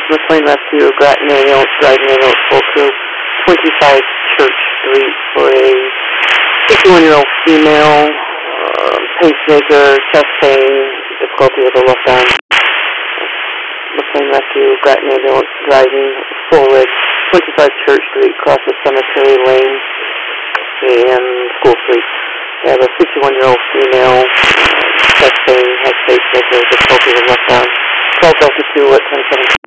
McLean Rescue, Grattan Ambulance, Dryden Ambulance, full crew, 25 Church Street for a 51-year-old female, pacemaker, chest pain, difficulty with the left arm. McLean Rescue, Grattan Ambulance, Dryden, full rig, 25 Church Street, across the Cemetery Lane and School Street. We have a 61-year-old female, chest pain, has pacemaker, difficulty with left arm. 12 Delta 2 at 27.